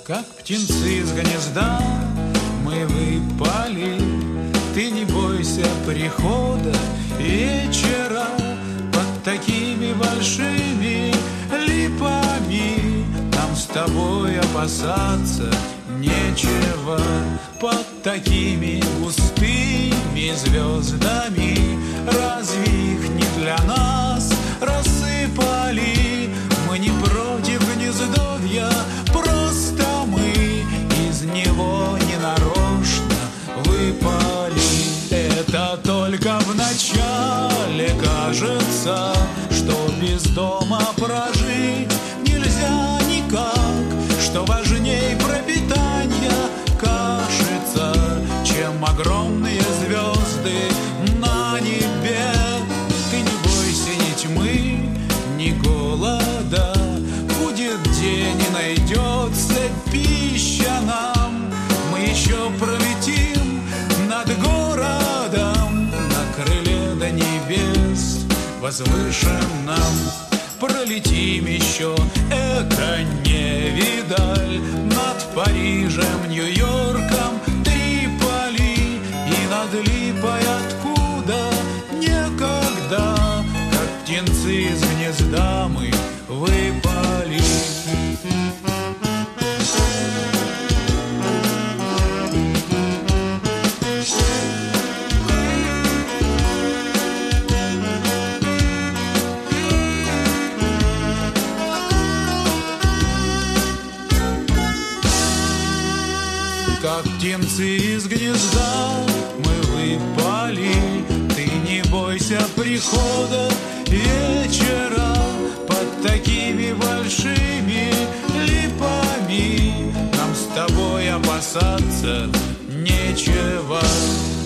Как птенцы из гнезда мы выпали. Ты не бойся прихода вечера под такими большими липами. Нам с тобой опасаться нечего под такими густыми звездами. Разве их не для нас рассыпали? Мы не против гнездовья, просто мы из него ненарочно выпали. Это только в начале кажется, что без дома прожить нельзя никак, что важней пропитания кажется, чем огромные звезды на небе. Ты не бойся ни тьмы, ни голода, будет день и найдется пища нам. Мы еще пролетим над городом на крыле до небес возвышенном. Пролетим еще, это не видаль, над Парижем, Нью-Йорком, Триполи и над Липой, откуда некогда, как птенцы из гнезда, мы выпали. Как птенцы из гнезда мы выпали. Ты не бойся прихода вечера под такими большими липами. Нам с тобой опасаться нечего.